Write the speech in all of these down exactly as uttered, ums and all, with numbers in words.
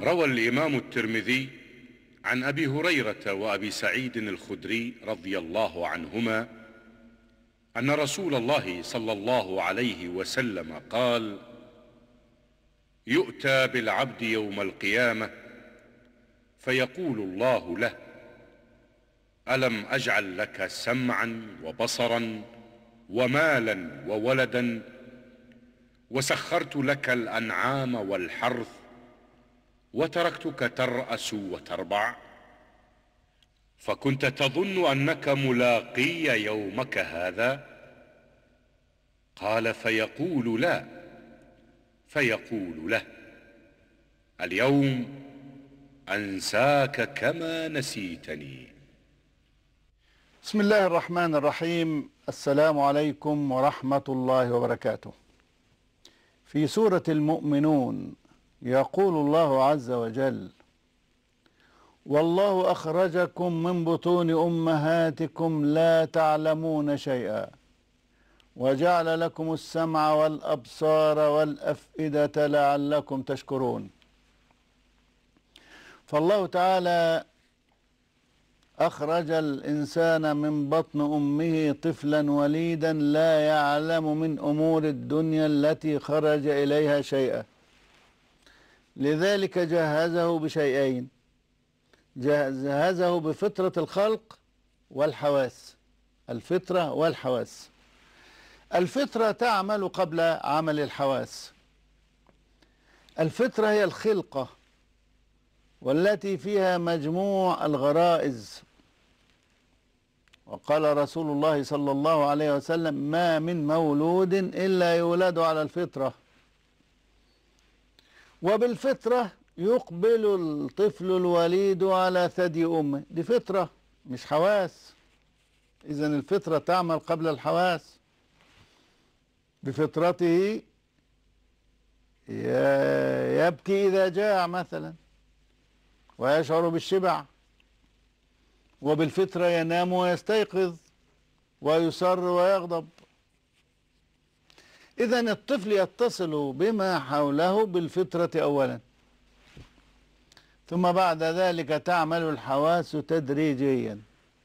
روى الإمام الترمذي عن أبي هريرة وأبي سعيد الخدري رضي الله عنهما أن رسول الله صلى الله عليه وسلم قال: يؤتى بالعبد يوم القيامة فيقول الله له: ألم أجعل لك سمعا وبصرا ومالا وولدا وسخرت لك الأنعام والحرث وتركتك ترأس وتربع، فكنت تظن أنك ملاقي يومك هذا؟ قال: فيقول لا. فيقول له: اليوم أنساك كما نسيتني. بسم الله الرحمن الرحيم. السلام عليكم ورحمة الله وبركاته. في سورة المؤمنون يقول الله عز وجل: والله أخرجكم من بطون أمهاتكم لا تعلمون شيئا وجعل لكم السمع والأبصار والأفئدة لعلكم تشكرون. فالله تعالى أخرج الإنسان من بطن أمه طفلا وليدا لا يعلم من أمور الدنيا التي خرج إليها شيئا، لذلك جهزه بشيئين: جهزه بفطرة الخلق والحواس. الفطرة والحواس. الفطرة تعمل قبل عمل الحواس. الفطرة هي الخلقة والتي فيها مجموع الغرائز، وقال رسول الله صلى الله عليه وسلم: ما من مولود إلا يولد على الفطرة. وبالفطرة يقبل الطفل الوليد على ثدي أمه. دي فطرة مش حواس. إذن الفطرة تعمل قبل الحواس. بفطرته يبكي إذا جاع مثلا ويشعر بالشبع، وبالفطرة ينام ويستيقظ ويسر ويغضب. إذن الطفل يتصل بما حوله بالفطرة أولا، ثم بعد ذلك تعمل الحواس تدريجيا.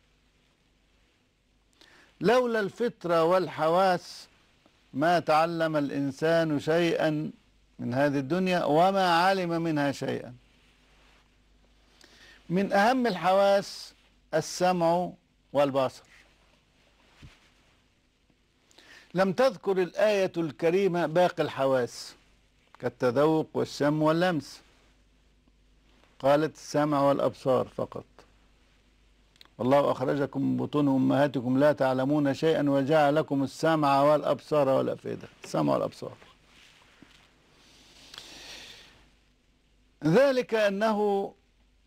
لولا الفطرة والحواس ما تعلم الإنسان شيئا من هذه الدنيا وما علم منها شيئا. من أهم الحواس السمع والبصر. لم تذكر الآية الكريمة باقي الحواس كالتذوق والشم واللمس، قالت السمع والأبصار فقط. والله أخرجكم من بطون أمهاتكم لا تعلمون شيئا وجعل لكم السمع والأبصار والأفئدة. السمع والأبصار ذلك أنه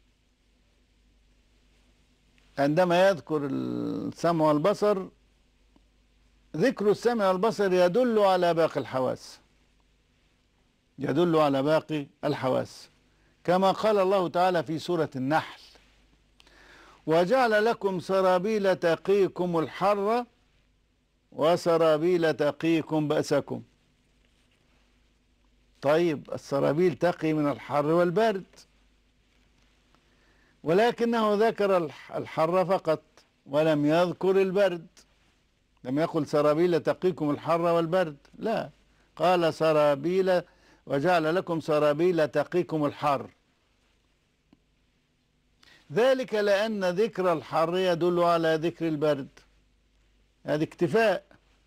عندما يذكر السمع والبصر، ذكر السمع والبصر يدل على باقي الحواس، يدل على باقي الحواس، كما قال الله تعالى في سورة النحل: وجعل لكم سرابيل تقيكم الحر وسرابيل تقيكم بأسكم. طيب، السرابيل تقي من الحر والبرد، ولكنه ذكر الحر فقط ولم يذكر البرد. لم يقل سرابيل تقيكم الحر والبرد، لا، قال سرابيل وجعل لكم سرابيل تقيكم الحر. ذلك لأن ذكر الحر يدل على ذكر البرد. هذا اكتفاء.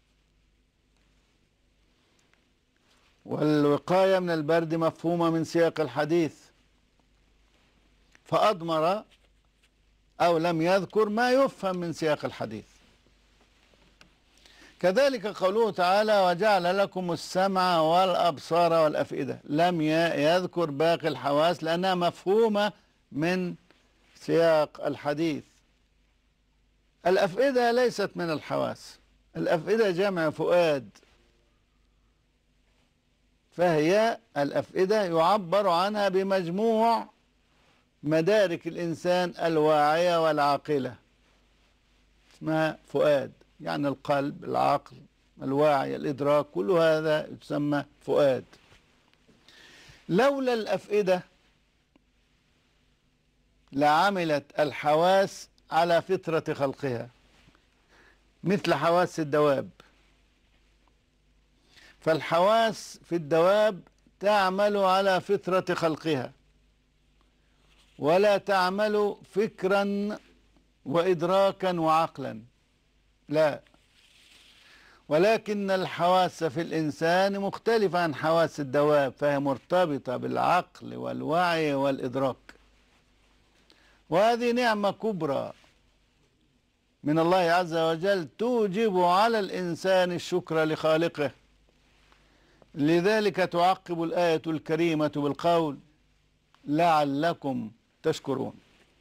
والوقاية من البرد مفهومة من سياق الحديث، فأضمر أو لم يذكر ما يفهم من سياق الحديث. كذلك قوله تعالى: وجعل لكم السمع والأبصار والأفئدة. لم يذكر باقي الحواس لأنها مفهومة من سياق الحديث. الأفئدة ليست من الحواس. الأفئدة جمع فؤاد، فهي الأفئدة يعبر عنها بمجموع مدارك الإنسان الواعية والعاقلة، اسمها فؤاد. يعني القلب، العقل، الواعي، الإدراك، كل هذا يسمى فؤاد. لولا الأفئدة لعملت الحواس على فطرة خلقها مثل حواس الدواب. فالحواس في الدواب تعمل على فطرة خلقها ولا تعمل فكرا وإدراكا وعقلا، لا، ولكن الحواس في الإنسان مختلفة عن حواس الدواب، فهي مرتبطة بالعقل والوعي والإدراك. وهذه نعمة كبرى من الله عز وجل توجب على الإنسان الشكر لخالقه. لذلك تعقب الآية الكريمة بالقول لعلكم تشكرون.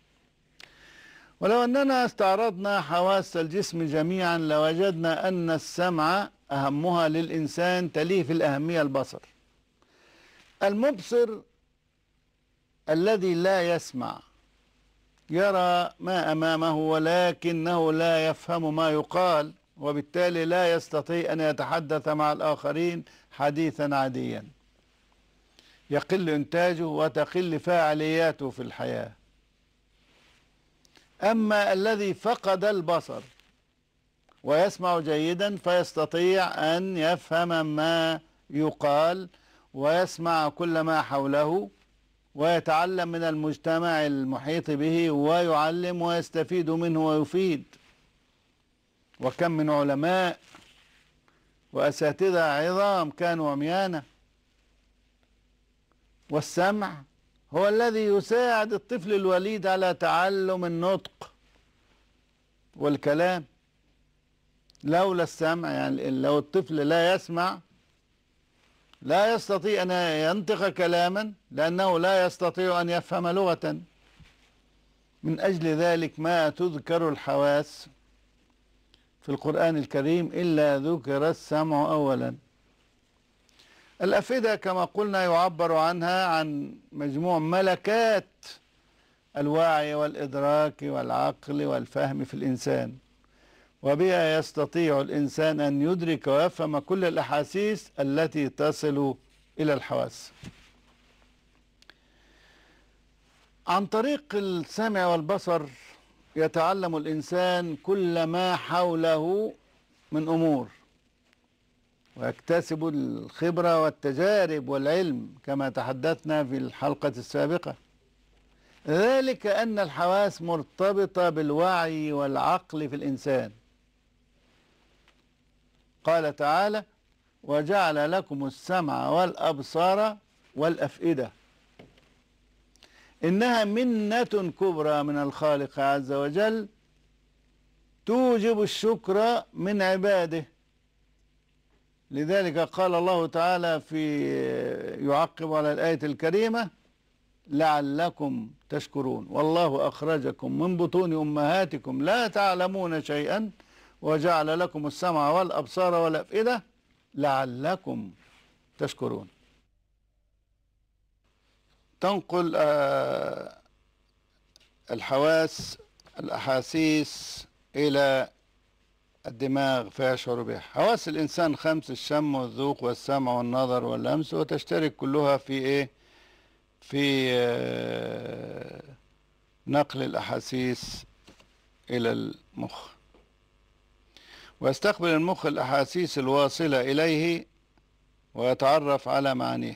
ولو أننا استعرضنا حواس الجسم جميعا لوجدنا أن السمع أهمها للإنسان، تليه في الأهمية البصر. المبصر الذي لا يسمع يرى ما أمامه ولكنه لا يفهم ما يقال، وبالتالي لا يستطيع أن يتحدث مع الآخرين حديثا عاديا، يقل إنتاجه وتقل فاعلياته في الحياة. أما الذي فقد البصر ويسمع جيدا فيستطيع أن يفهم ما يقال ويسمع كل ما حوله ويتعلم من المجتمع المحيط به ويعلم ويستفيد منه ويفيد. وكم من علماء وأساتذة عظام كانوا عميانا. والسمع هو الذي يساعد الطفل الوليد على تعلم النطق والكلام. لولا السمع، يعني لو الطفل لا يسمع لا يستطيع أن ينطق كلاما، لأنه لا يستطيع أن يفهم لغة. من أجل ذلك ما تذكر الحواس في القرآن الكريم إلا ذكر السمع أولا. الأفئدة كما قلنا يعبر عنها عن مجموع ملكات الوعي والإدراك والعقل والفهم في الإنسان، وبها يستطيع الإنسان أن يدرك ويفهم كل الأحاسيس التي تصل إلى الحواس. عن طريق السمع والبصر يتعلم الإنسان كل ما حوله من أمور، ويكتسب الخبرة والتجارب والعلم كما تحدثنا في الحلقة السابقة. ذلك أن الحواس مرتبطة بالوعي والعقل في الإنسان. قال تعالى وجعل لكم السمع والأبصار والأفئدة. إنها منة كبرى من الخالق عز وجل توجب الشكر من عباده. لذلك قال الله تعالى في يعقب على الآية الكريمة لعلكم تشكرون والله أخرجكم من بطون أمهاتكم لا تعلمون شيئا وجعل لكم السمع والأبصار والأفئدة لعلكم تشكرون. تنقل الحواس الأحاسيس إلى الدماغ فيشعر بها. حواس الإنسان خمس: الشم والذوق والسمع والنظر واللمس، وتشترك كلها في إيه؟ في نقل الأحاسيس إلى المخ. ويستقبل المخ الأحاسيس الواصلة إليه ويتعرف على معانيه.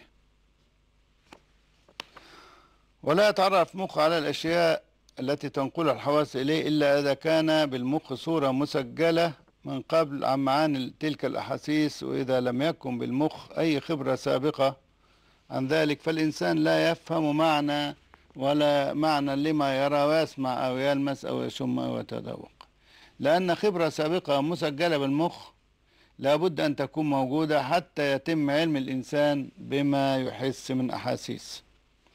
ولا يتعرف المخ على الأشياء التي تنقلها الحواس إليه إلا إذا كان بالمخ صورة مسجلة من قبل عن معاني تلك الأحاسيس، وإذا لم يكن بالمخ أي خبرة سابقة عن ذلك فالإنسان لا يفهم معنى ولا معنى لما يرى ويسمع أو يلمس أو يشم أو يتذوق، لأن خبرة سابقة مسجلة بالمخ لابد أن تكون موجودة حتى يتم علم الإنسان بما يحس من أحاسيس.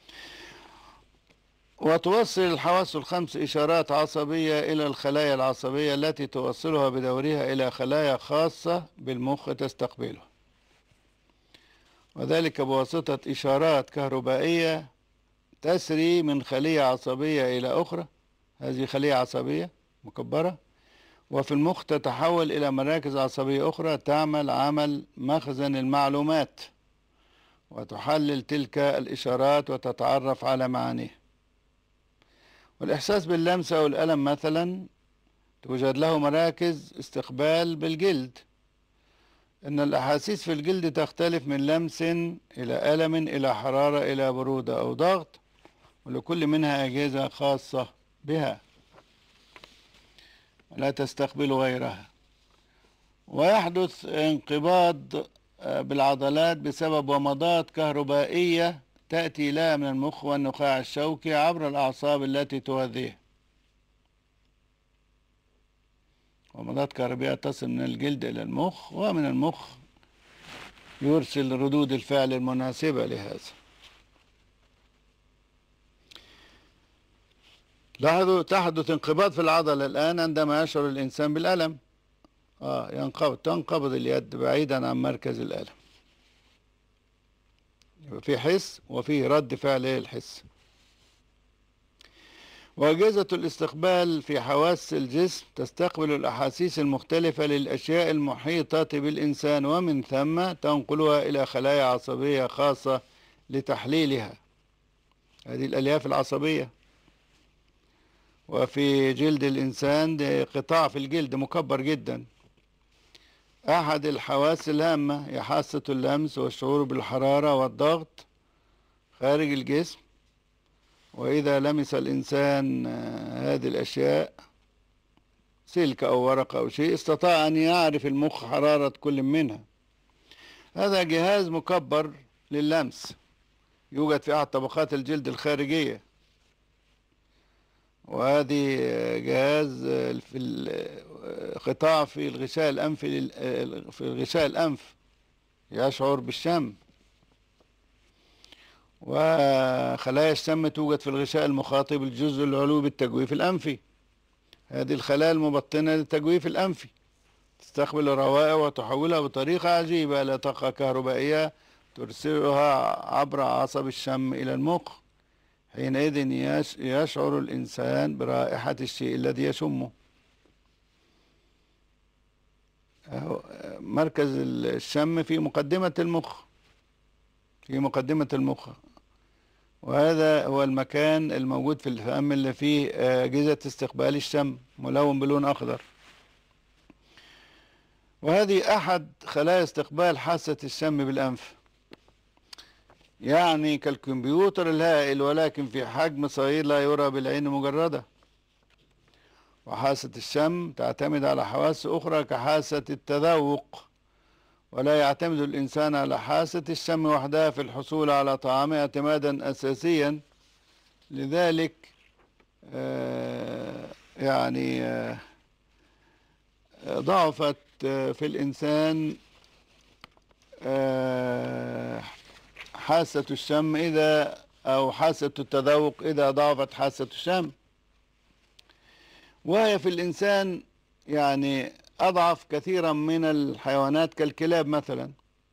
وتوصل الحواس الخمس إشارات عصبية إلى الخلايا العصبية التي توصلها بدورها إلى خلايا خاصة بالمخ تستقبله، وذلك بواسطة إشارات كهربائية تسري من خلية عصبية إلى أخرى. هذه خلية عصبية مكبرة وفي المخ تتحول إلى مراكز عصبية أخرى تعمل عمل مخزن المعلومات وتحلل تلك الإشارات وتتعرف على معانيها. والإحساس باللمس أو الألم مثلا توجد له مراكز استقبال بالجلد. إن الأحاسيس في الجلد تختلف من لمس إلى ألم إلى حرارة إلى برودة أو ضغط، ولكل منها أجهزة خاصة بها ولا تستقبل غيرها. ويحدث انقباض بالعضلات بسبب ومضات كهربائية تأتي لها من المخ والنخاع الشوكي عبر الأعصاب التي تغذيه. ومضات كهربائية تصل من الجلد إلى المخ، ومن المخ يرسل ردود الفعل المناسبة لهذا. لاحظوا تحدث انقباض في العضلة الآن عندما يشعر الإنسان بالألم. آه ينقبض تنقبض اليد بعيدا عن مركز الألم. يبقى في حس وفي رد فعل الحس. وأجهزة الاستقبال في حواس الجسم تستقبل الأحاسيس المختلفة للأشياء المحيطة بالإنسان، ومن ثم تنقلها إلى خلايا عصبية خاصة لتحليلها. هذه الألياف العصبية. وفي جلد الإنسان ده قطاع في الجلد مكبر جدا، أحد الحواس الهامة هي حاسة اللمس والشعور بالحرارة والضغط خارج الجسم. وإذا لمس الإنسان هذه الأشياء سلك أو ورقة أو شيء استطاع أن يعرف المخ حرارة كل منها. هذا جهاز مكبر لللمس يوجد في أحد طبقات الجلد الخارجية، وهذه جهاز في القطاع في الغشاء الأنفي في الغشاء الأنف يشعر بالشم. وخلايا الشم توجد في الغشاء المخاطب الجزء العلوي بالتجويف الأنفي. هذه الخلايا المبطنة للتجويف الأنفي تستقبل الروائح وتحولها بطريقة عجيبة إلى طاقة كهربائية ترسلها عبر عصب الشم إلى المخ. حينئذ يشعر الإنسان برائحة الشيء الذي يشمه. مركز الشم في مقدمة المخ في مقدمة المخ وهذا هو المكان الموجود في الفم اللي فيه أجهزة استقبال الشم ملون بلون أخضر. وهذه أحد خلايا استقبال حاسة الشم بالأنف، يعني كالكمبيوتر الهائل ولكن في حجم صغير لا يرى بالعين مجردة. وحاسة الشم تعتمد على حواس أخرى كحاسة التذوق، ولا يعتمد الإنسان على حاسة الشم وحدها في الحصول على طعامه اعتمادا أساسيا. لذلك آه يعني آه ضعفت آه في الإنسان آه حاسة الشم إذا أو حاسة التذوق إذا ضعفت حاسة الشم، وهي في الإنسان يعني أضعف كثيرا من الحيوانات كالكلاب مثلا.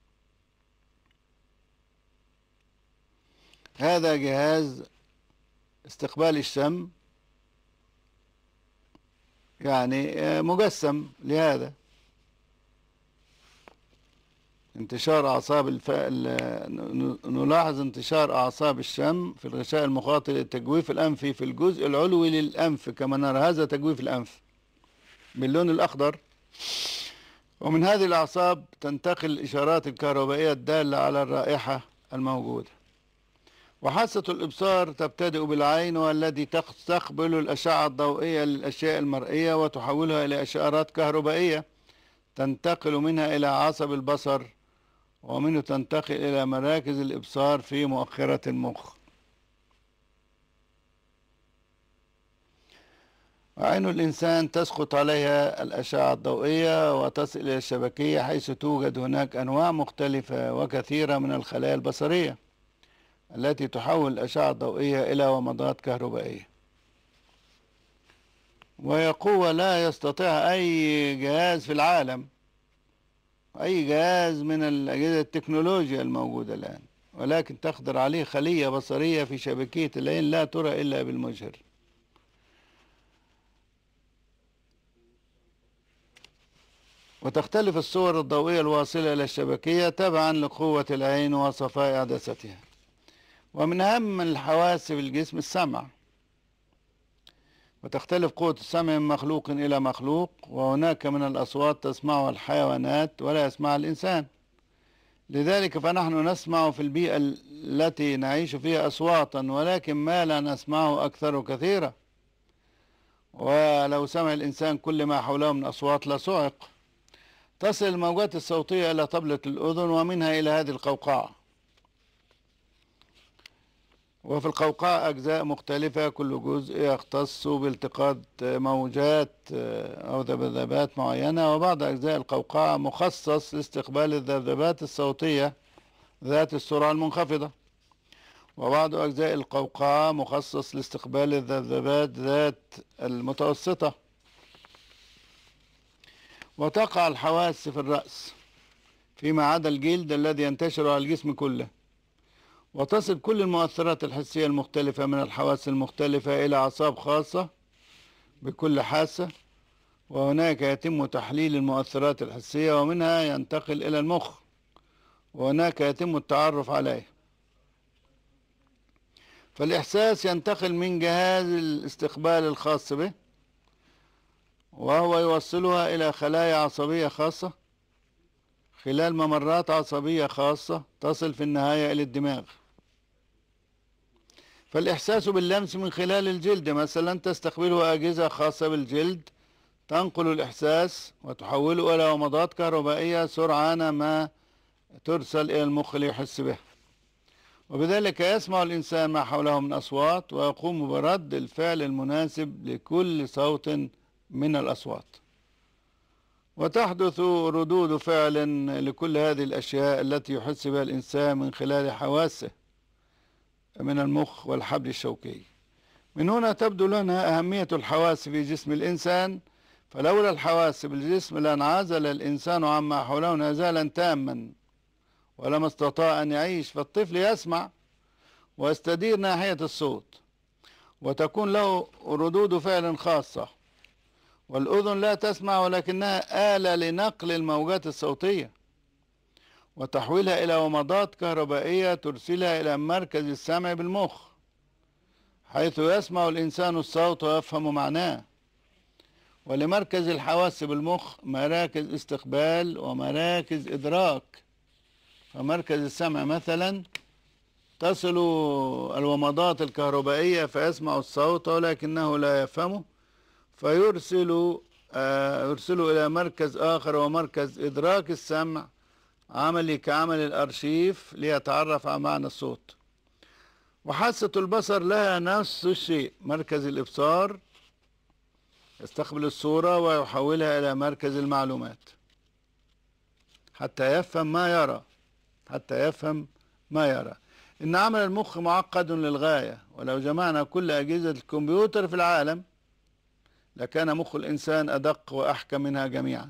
هذا جهاز استقبال الشم يعني مجسم لهذا. انتشار أعصاب الف... نلاحظ انتشار أعصاب الشم في الغشاء المخاطي للتجويف الأنفي في الجزء العلوي للأنف كما نرى. هذا تجويف الأنف باللون الأخضر. ومن هذه الأعصاب تنتقل الإشارات الكهربائية الدالة على الرائحة الموجودة. وحاسة الإبصار تبتدئ بالعين، والتي تستقبل الأشعة الضوئية للأشياء المرئية وتحولها إلى إشارات كهربائية تنتقل منها إلى عصب البصر، ومنه تنتقل إلى مراكز الإبصار في مؤخرة المخ. وعين الإنسان تسقط عليها الأشعة الضوئية وتصل إلى الشبكية، حيث توجد هناك أنواع مختلفة وكثيرة من الخلايا البصرية التي تحول الأشعة الضوئية إلى ومضات كهربائية. وهي قوة لا يستطيع أي جهاز في العالم، أي جهاز من الأجهزة التكنولوجيا الموجودة الآن، ولكن تقدر عليه خلية بصرية في شبكية العين لا ترى إلا بالمجهر. وتختلف الصور الضوئية الواصلة إلى الشبكية تبعا لقوة العين وصفاء عدستها. ومن أهم الحواس في الجسم السمع، وتختلف قوة السمع من مخلوق إلى مخلوق، وهناك من الأصوات تسمعها الحيوانات ولا يسمعها الإنسان. لذلك فنحن نسمع في البيئة التي نعيش فيها أصواتا، ولكن ما لا نسمعه أكثر كثيرا، ولو سمع الإنسان كل ما حوله من أصوات لصعق. تصل الموجات الصوتية إلى طبلة الأذن ومنها إلى هذه القوقعة. وفي القوقعة أجزاء مختلفة، كل جزء يختص بالتقاط موجات أو ذبذبات معينة، وبعض أجزاء القوقعة مخصص لاستقبال الذبذبات الصوتية ذات السرعة المنخفضة، وبعض أجزاء القوقعة مخصص لاستقبال الذبذبات ذات المتوسطة. وتقع الحواس في الرأس فيما عدا الجلد الذي ينتشر على الجسم كله، وتصل كل المؤثرات الحسية المختلفة من الحواس المختلفة إلى أعصاب خاصة بكل حاسة، وهناك يتم تحليل المؤثرات الحسية ومنها ينتقل إلى المخ، وهناك يتم التعرف عليه. فالإحساس ينتقل من جهاز الاستقبال الخاص به، وهو يوصلها إلى خلايا عصبية خاصة خلال ممرات عصبية خاصة تصل في النهاية إلى الدماغ. فالإحساس باللمس من خلال الجلد مثلا تستقبله أجهزة خاصة بالجلد، تنقل الإحساس وتحوله إلى ومضات كهربائية سرعان ما ترسل إلى المخ ليحس به، وبذلك يسمع الإنسان ما حوله من أصوات ويقوم برد الفعل المناسب لكل صوت من الأصوات. وتحدث ردود فعل لكل هذه الأشياء التي يحس بها الإنسان من خلال حواسه من المخ والحبل الشوكي. من هنا تبدو لنا أهمية الحواس في جسم الإنسان، فلولا الحواس بالجسم لانعزل الإنسان عما حوله انعزالا تاما ولما استطاع أن يعيش. فالطفل يسمع ويستدير ناحية الصوت وتكون له ردود فعل خاصة، والأذن لا تسمع ولكنها آلة لنقل الموجات الصوتية وتحويلها إلى ومضات كهربائية ترسلها إلى مركز السمع بالمخ، حيث يسمع الإنسان الصوت ويفهم معناه. ولمركز الحواس بالمخ مراكز استقبال ومراكز إدراك. فمركز السمع مثلا تصل الومضات الكهربائية فيسمع الصوت ولكنه لا يفهمه، فيرسل آه يرسله إلى مركز آخر ومركز إدراك السمع عملي كعمل الأرشيف ليتعرف على معنى الصوت. وحاسة البصر لها نفس الشيء، مركز الإبصار يستقبل الصورة ويحولها إلى مركز المعلومات حتى يفهم ما يرى حتى يفهم ما يرى. إن عمل المخ معقد للغاية، ولو جمعنا كل أجهزة الكمبيوتر في العالم لكان مخ الإنسان أدق وأحكم منها جميعا.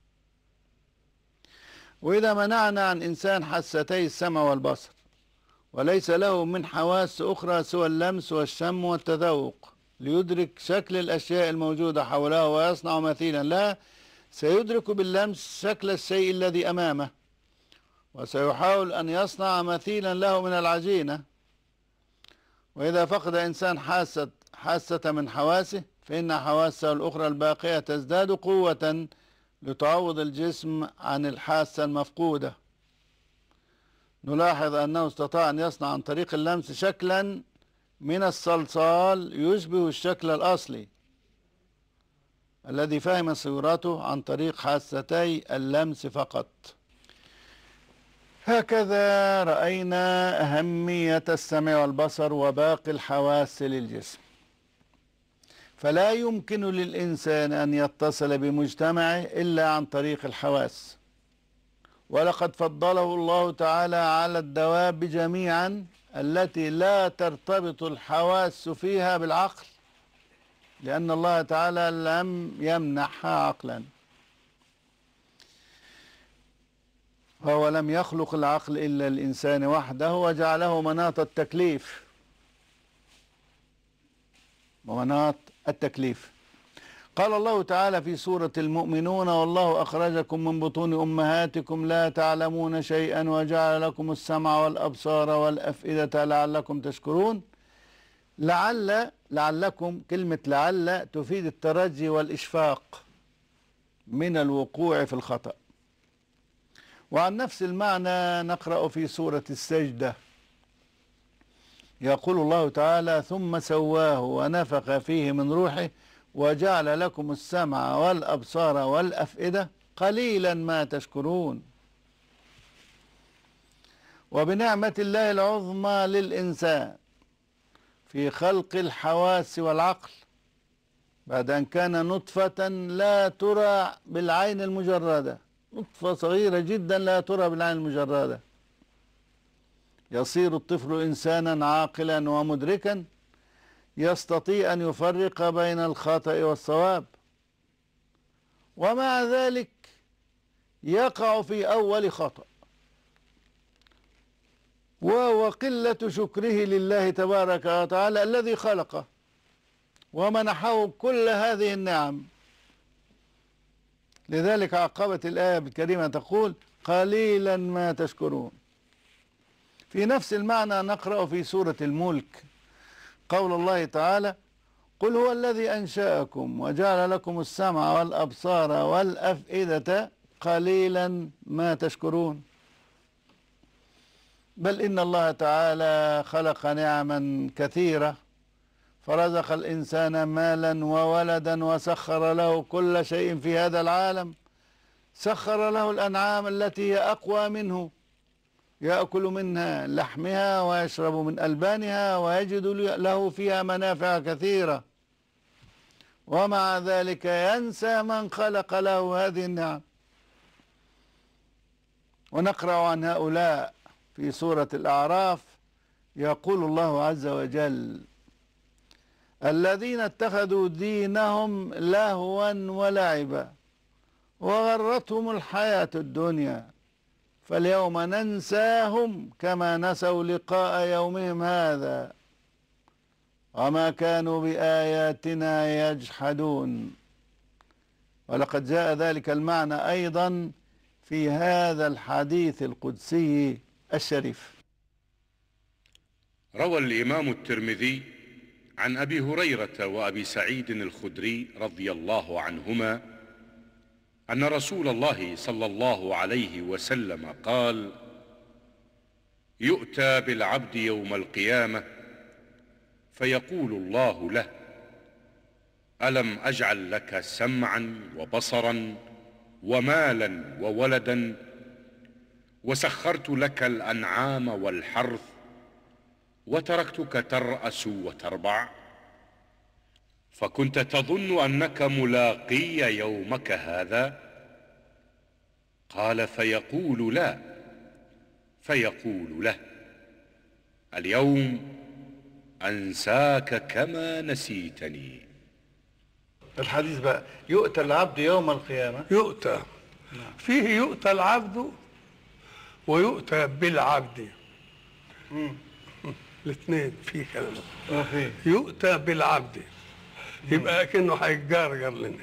وإذا منعنا عن إنسان حاستي السمع والبصر وليس له من حواس أخرى سوى اللمس والشم والتذوق ليدرك شكل الأشياء الموجودة حوله ويصنع مثيلا لها، سيدرك باللمس شكل الشيء الذي أمامه وسيحاول أن يصنع مثيلا له من العجينة. وإذا فقد إنسان حاسة حاسة من حواسه فإن حواسه الأخرى الباقية تزداد قوة لتعوض الجسم عن الحاسة المفقودة. نلاحظ أنه استطاع أن يصنع عن طريق اللمس شكلا من الصلصال يشبه الشكل الأصلي الذي فهم صورته عن طريق حاستي اللمس فقط. هكذا رأينا أهمية السمع والبصر وباقي الحواس للجسم. فلا يمكن للإنسان أن يتصل بمجتمعه إلا عن طريق الحواس، ولقد فضله الله تعالى على الدواب جميعا التي لا ترتبط الحواس فيها بالعقل، لأن الله تعالى لم يمنحها عقلا، وهو لم يخلق العقل إلا الإنسان وحده وجعله مناط التكليف ومناط التكليف. قال الله تعالى في سورة المؤمنون: والله أخرجكم من بطون أمهاتكم لا تعلمون شيئا وجعل لكم السمع والأبصار والأفئدة لعلكم تشكرون. لعل لعلكم، كلمة لعل تفيد الترجي والإشفاق من الوقوع في الخطأ. وعن نفس المعنى نقرأ في سورة السجدة، يقول الله تعالى: ثم سواه ونفخ فيه من روحه وجعل لكم السمع والأبصار والأفئدة قليلا ما تشكرون. وبنعمة الله العظمى للإنسان في خلق الحواس والعقل، بعد أن كان نطفة لا ترى بالعين المجردة، نطفة صغيرة جدا لا ترى بالعين المجردة، يصير الطفل إنسانا عاقلا ومدركا يستطيع أن يفرق بين الخطأ والصواب، ومع ذلك يقع في أول خطأ، وهو قلة شكره لله تبارك وتعالى الذي خلقه ومنحه كل هذه النعم. لذلك عقبت الآية الكريمة تقول: قليلا ما تشكرون. في نفس المعنى نقرأ في سورة الملك قول الله تعالى: قل هو الذي أنشأكم وجعل لكم السمع والأبصار والأفئدة قليلا ما تشكرون. بل إن الله تعالى خلق نعما كثيرة، فرزق الإنسان مالا وولدا وسخر له كل شيء في هذا العالم، سخر له الأنعام التي هي أقوى منه، يأكل منها لحمها ويشرب من ألبانها ويجد له فيها منافع كثيرة، ومع ذلك ينسى من خلق له هذه النعم. ونقرأ عن هؤلاء في سورة الأعراف، يقول الله عز وجل: الذين اتخذوا دينهم لهوا ولعبا وغرتهم الحياة الدنيا فاليوم ننساهم كما نسوا لقاء يومهم هذا وما كانوا بآياتنا يجحدون. ولقد جاء ذلك المعنى أيضا في هذا الحديث القدسي الشريف. روى الإمام الترمذي عن أبي هريرة وأبي سعيد الخدري رضي الله عنهما أن رسول الله صلى الله عليه وسلم قال: يؤتى بالعبد يوم القيامة فيقول الله له: ألم أجعل لك سمعا وبصرا ومالا وولدا وسخرت لك الأنعام والحرث وتركتك ترأس وتربع، فكنت تظن أنك ملاقي يومك هذا؟ قال: فيقول لا. فيقول له: اليوم أنساك كما نسيتني. الحديث بقى: يؤتى العبد يوم القيامة. يؤتى فيه يؤتى العبد ويؤتى بالعبد، الاثنين في كلام. يؤتى بالعبد يبقى كأنه هيتجرجر لنا.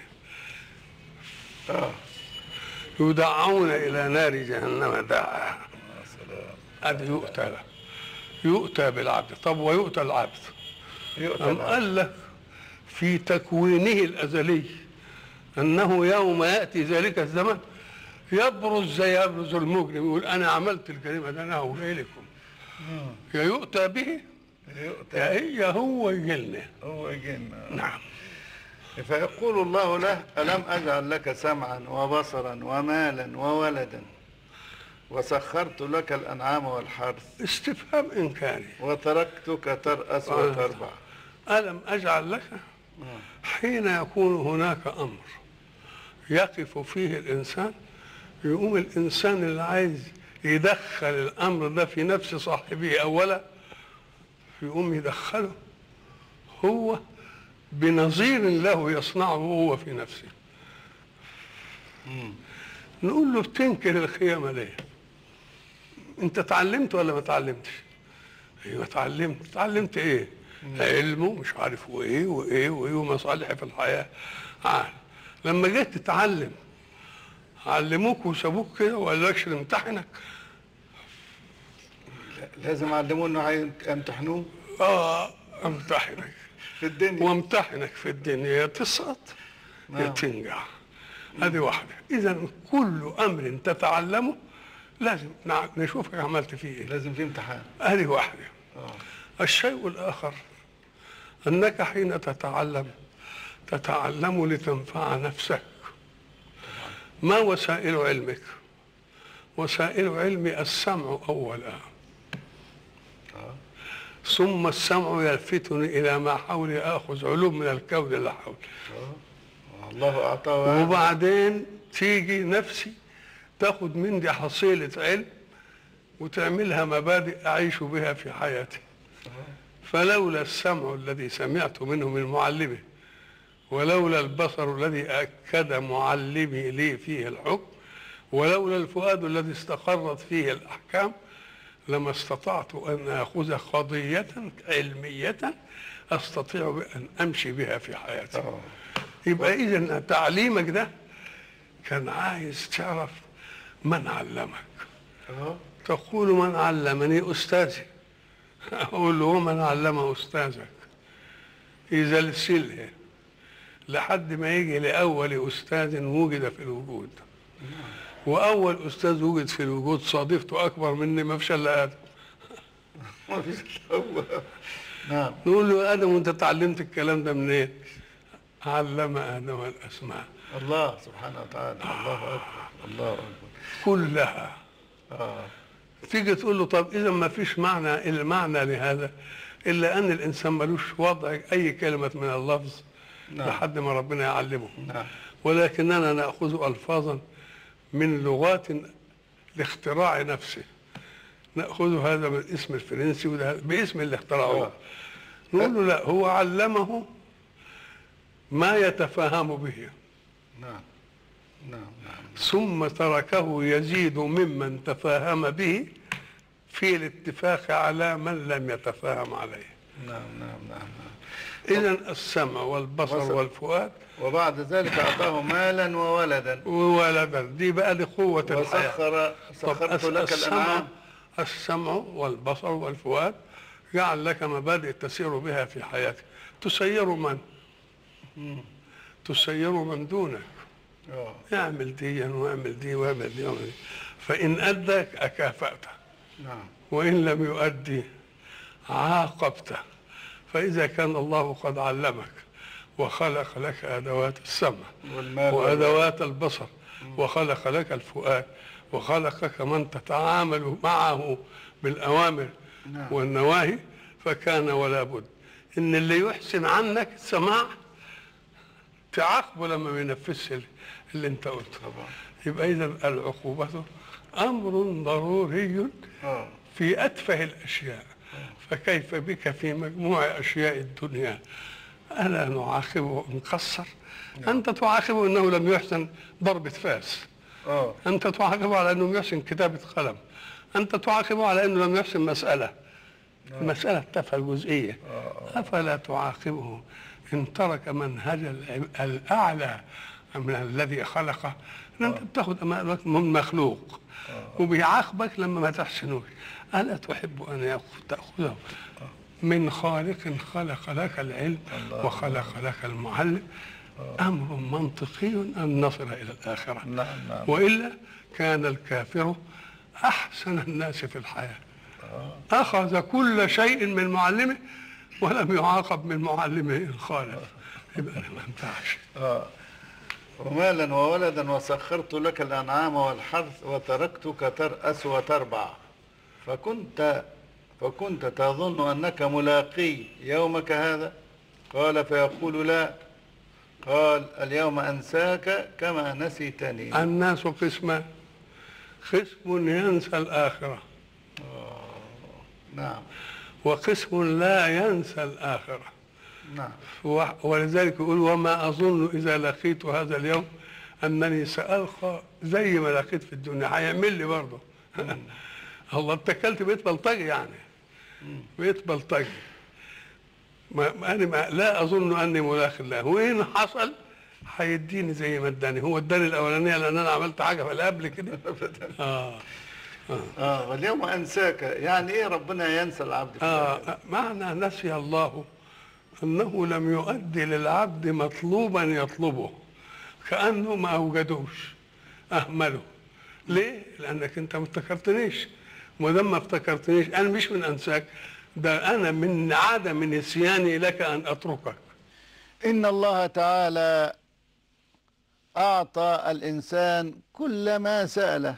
اه يدعون الى نار جهنم دعا. ادي يؤتى له، يؤتى بالعبد. طب ويؤتى العبد يؤتى أم قال لك في تكوينه الازلي انه يوم ياتي ذلك الزمن يبرز زي يبرز المجرم، يقول انا عملت الجريمه ده انا هقولها لكم. يا يؤتى به يا هي هو يجلنا هو يجلنا. نعم. فيقول الله له: ألم أجعل لك سمعا وبصرا ومالا وولدا وسخرت لك الأنعام والحرث؟ استفهام إنكاري. وتركتك ترأس وتربع. ألم أجعل لك؟ حين يكون هناك أمر يقف فيه الإنسان، يقوم الإنسان اللي عايز يدخل الأمر ده في نفس صاحبه أولا، يقوم يدخله هو بنظير له يصنعه هو في نفسه. مم. نقول له: بتنكر الخيامة ليه؟ انت اتعلمت ولا ما اتعلمتش؟ ايوه اتعلمت. اتعلمت ايه؟ علمه مش عارف وايه وايه وايه ومصالح في الحياة. عال. لما جيت تتعلم علموك وسابوك كده وقال لكش نمتحنك؟ لازم علموه انه هيمتحنوه. اه امتحنك في الدنيا وامتحنك في الدنيا، يا تسقط يا نعم. تنجح. هذه واحدة. إذا كل أمر تتعلمه لازم نع- نشوفك عملت فيه إيه. لازم في امتحان. هذه واحدة. آه. الشيء الآخر أنك حين تتعلم تتعلم لتنفع نفسك. ما وسائل علمك؟ وسائل علمي السمع أولا، ثم السمع يلفتني إلى ما حولي آخذ علوم من الكون لا حول، الله أعطاه. وبعدين تيجي نفسي تاخد من دي حصيلة علم وتعملها مبادئ أعيش بها في حياتي. فلولا السمع الذي سمعت منه من معلمه، ولولا البصر الذي أكد معلمي لي فيه الحكم، ولولا الفؤاد الذي استقرت فيه الأحكام، لما استطعت أن آخذ قضية علمية أستطيع بأن أمشي بها في حياتي. يبقى إذا تعليمك ده كان عايز تعرف من علمك. تقول من علمني أستاذي. أقول له ومن علم أستاذك؟ يزلسلها لحد ما يجي لأول أستاذ وجد في الوجود. وأول أستاذ وجد في الوجود صادفته أكبر مني ما فيش إلا آدم. ما فيش إلا نعم. نقول له آدم وأنت اتعلمت الكلام ده منين؟ علم آدم الأسماء. الله سبحانه وتعالى. الله أكبر. الله أكبر. كلها. آه. تيجي تقول له طب إذا ما فيش معنى المعنى لهذا إلا أن الإنسان ملوش وضع أي كلمة من اللفظ. نعم. لحد ما ربنا يعلمه. نعم. ولكننا نأخذ ألفاظا من لغات لاختراع نفسه. نأخذ هذا من اسم الفرنسي وده باسم اللي اخترعوه. نقول له لا، هو علمه ما يتفاهم به. نعم نعم نعم. ثم تركه يزيد ممن تفاهم به في الاتفاق على من لم يتفاهم عليه. نعم نعم نعم. إذا السمع والبصر وصل. والفؤاد. وبعد ذلك أعطاه مالا وولدا. وولدا دي بقى لقوة الحياة. وسخر سخرت لك الأنعام. السمع والبصر والفؤاد جعل لك مبادئ تسير بها في حياتك. تسير من؟ تسير من دونك. أوه. اعمل دي واعمل دي واعمل دي واعمل دي. فإن أداك أكافأته. نعم. وإن لم يؤدي عاقبته. فإذا كان الله قد علمك وخلق لك أدوات السمع وأدوات البصر وخلق لك الفؤاد وخلق لك من تتعامل معه بالأوامر والنواهي، فكان ولا بد إن اللي يحسن عنك السماع تعاقبه لما ما ينفذش اللي أنت قلته. يبقى إذا العقوبة أمر ضروري في أتفه الأشياء. فكيف بك في مجموع أشياء الدنيا؟ ألا نعاقبه إن قصر؟ أنت تعاقبه أنه لم يحسن ضربة فاس. أوه. أنت تعاقبه على أنه لم يحسن كتابة قلم. أنت تعاقبه على أنه لم يحسن مسألة. أوه. المسألة التافهة الجزئية. أوه. أفلا تعاقبه إن ترك منهج الأعلى من الذي خلقه؟ أنت بتاخد أمامك من مخلوق. أوه. وبيعاقبك لما ما تحسنوش. ألا تحب أن تأخذه من خالق خلق لك العلم وخلق لك المعلم؟ أمر منطقي أن نصل إلى الآخرة. نعم نعم. وإلا كان الكافر أحسن الناس في الحياة. أخذ كل شيء من معلمه ولم يعاقب من معلمه إن خالف. يبقى ما ينفعش. ومالا وولدا وسخرت لك الأنعام والحرث وتركتك ترأس وتربع فكنت فكنت تظن أنك ملاقي يومك هذا؟ قال فيقول لا. قال اليوم أنساك كما نسيتني. الناس قسمان، قسم ينسى الآخرة. نعم. وقسم لا ينسى الآخرة. نعم. ولذلك يقول وما أظن إذا لقيت هذا اليوم أنني سألقى زي ما لقيت في الدنيا. هيعمل لي برضه. الله اتكلت بيت بلطجي يعني. بيت بلطجي. ما أنا ما لا أظن أني ملاق الله، وإن حصل هيديني زي ما اداني. هو اداني الأولانية لأن أنا عملت حاجة في قبل كده. آه اه واليوم انساك، يعني ايه ربنا ينسى العبد في آه معنى نسي الله أنه لم يؤدي للعبد مطلوبا يطلبه، كأنه ما أوجدوش، أهمله. ليه؟ لأنك أنت ما افتكرتنيش، وما دام ما افتكرتنيش أنا مش من أنساك، ده أنا من عدم نسياني لك أن أتركك. إن الله تعالى أعطى الإنسان كل ما سأله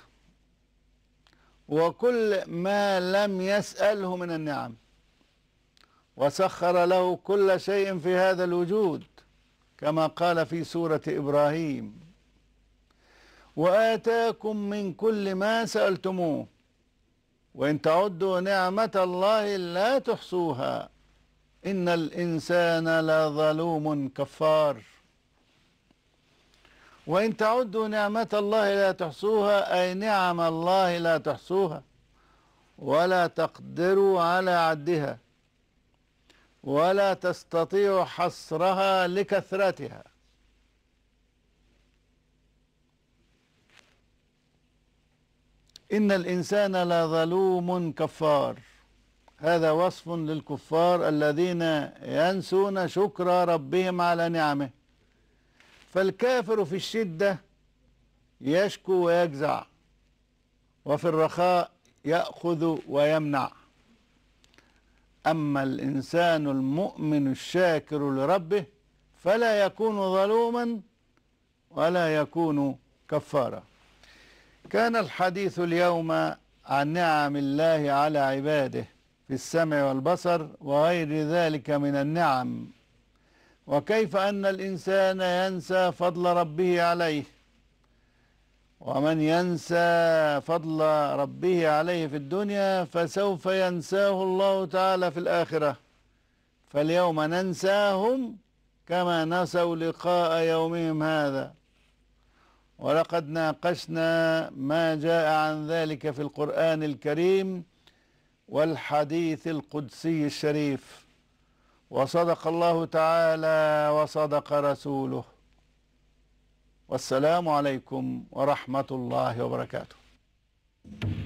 وكل ما لم يسأله من النعم، وسخر له كل شيء في هذا الوجود كما قال في سورة إبراهيم: وآتاكم من كل ما سألتموه وإن تعدوا نعمة الله لا تحصوها إن الإنسان لظلوم كفار. وإن تعدوا نعمة الله لا تحصوها أي نعم الله لا تحصوها ولا تقدروا على عدها ولا تستطيعوا حصرها لكثرتها. إن الإنسان لظلوم كفار، هذا وصف للكفار الذين ينسون شكر ربهم على نعمه. فالكافر في الشدة يشكو ويجزع، وفي الرخاء يأخذ ويمنع. أما الإنسان المؤمن الشاكر لربه فلا يكون ظلوما ولا يكون كفارا. كان الحديث اليوم عن نعم الله على عباده في السمع والبصر وغير ذلك من النعم، وكيف أن الإنسان ينسى فضل ربه عليه، ومن ينسى فضل ربه عليه في الدنيا فسوف ينساه الله تعالى في الآخرة. فاليوم ننساهم كما نسوا لقاء يومهم هذا. ولقد ناقشنا ما جاء عن ذلك في القرآن الكريم والحديث القدسي الشريف، وصدق الله تعالى وصدق رسوله. والسلام عليكم ورحمة الله وبركاته.